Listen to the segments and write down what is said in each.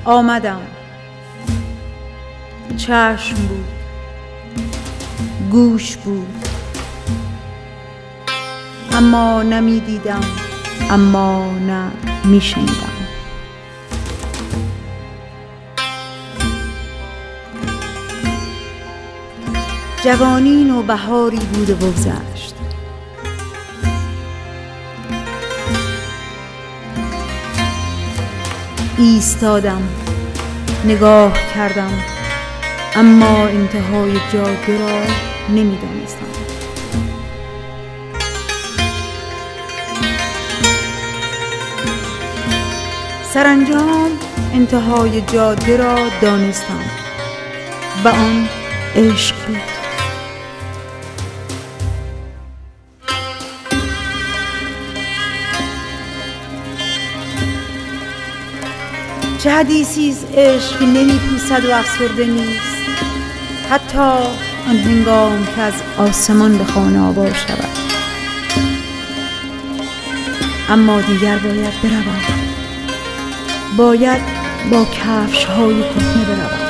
آمدم. چشم بود، گوش بود، اما نمی دیدم، اما نه می شنیدم. جوانی نوبهاری بود و بگذشت. ایستادم، نگاه کردم، اما انتهای جاده را نمی‌دانستم. سرانجام انتهای جاده را دانستم و آن عشق بود. چه حدیثی از عشق نمی‌پوسد و افسرده نیست، حتی آن هنگام که از آسمان به خانه آوار شود. اما دیگر باید بروم، باید با کفش‌های کهنه بروم.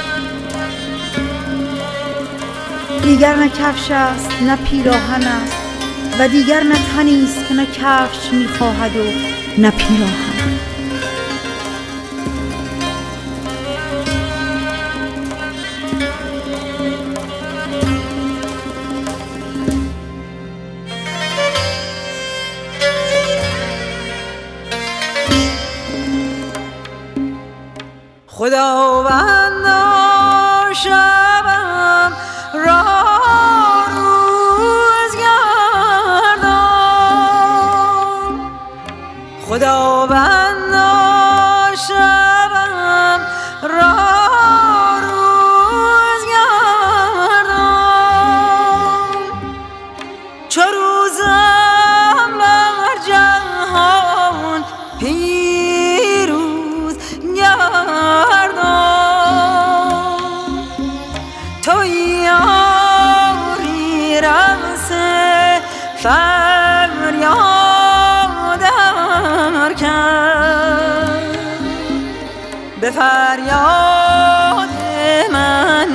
دیگر نه کفش است نه پیراهن است و دیگر نه تنی است که نه کفش می‌خواهد و نه پیراهن. خداوندا شبم را روز گردان، خداوندا شبم را روز گردان، چو روزم بر جهان پیروز تو یاری رمز فریاد هر کس، به فریاد من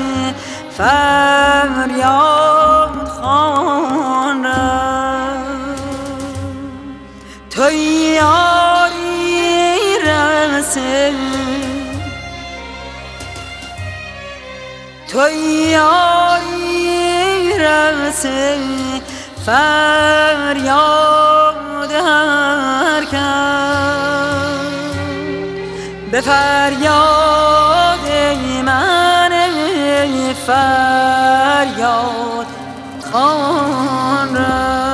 فریاد خوان رفت. تو یاری رمز تو یاری رمز فریاد هر کس، به فریاد من فریاد خوان رفت.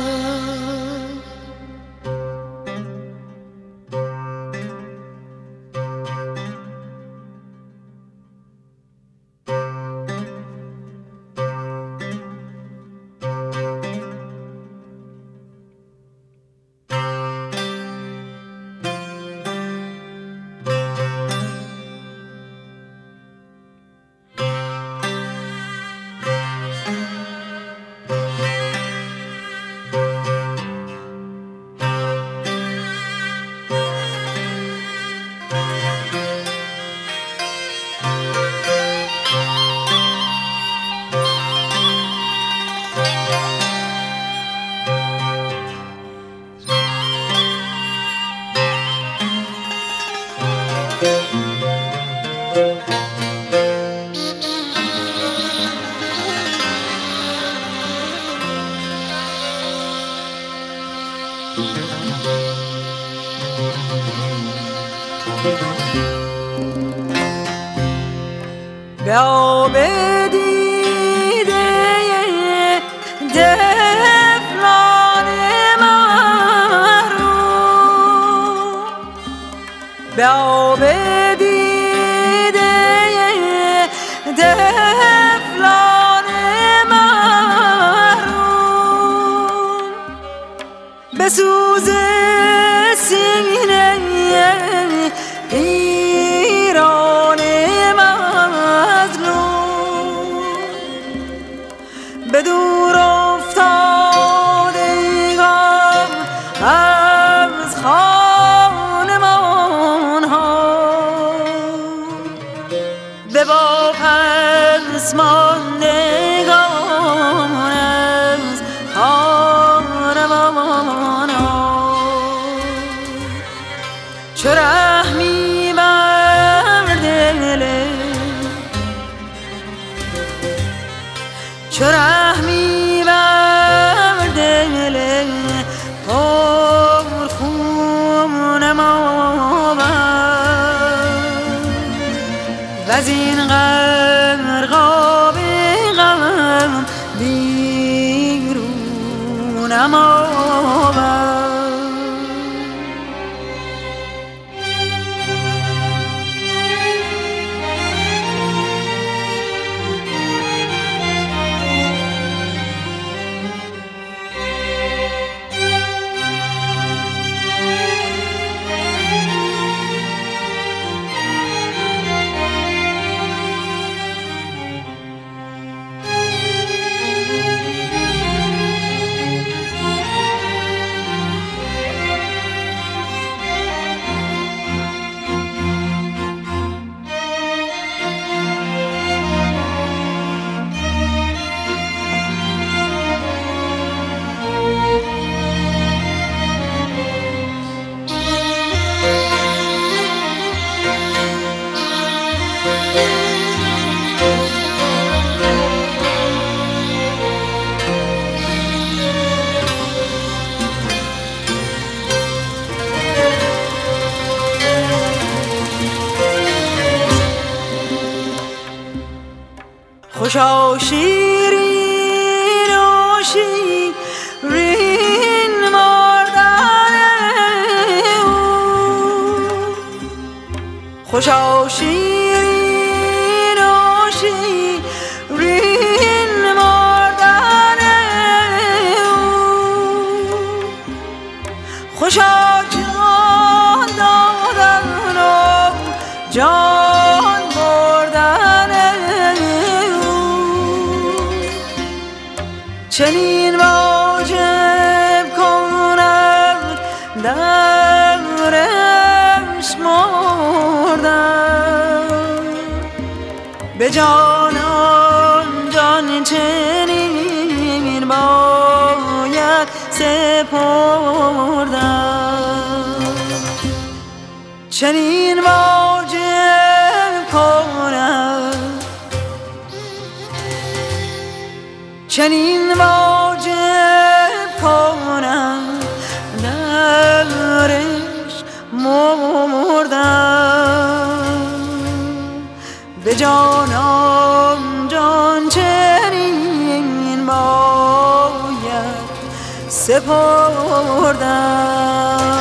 به آب دیده دفلان محروم، به آب دیده دفلان محروم، به سوز سینه ایران مظلوم، به دور افتادگان از خانمان ها، پر خونم آمد و از این غرقاب غم بیرونم آمد. خوشا شیرین و شیرین مردن او، خوشا شیرین و شیرین مردن او، خوشا جان دادن و جان بردن چنین واجب کنم درش مردم به جانان جان چنین باید سپردم چنین واجب کنم چنین واجب کنم درش مردم به جانم جان چنین باید سپردم.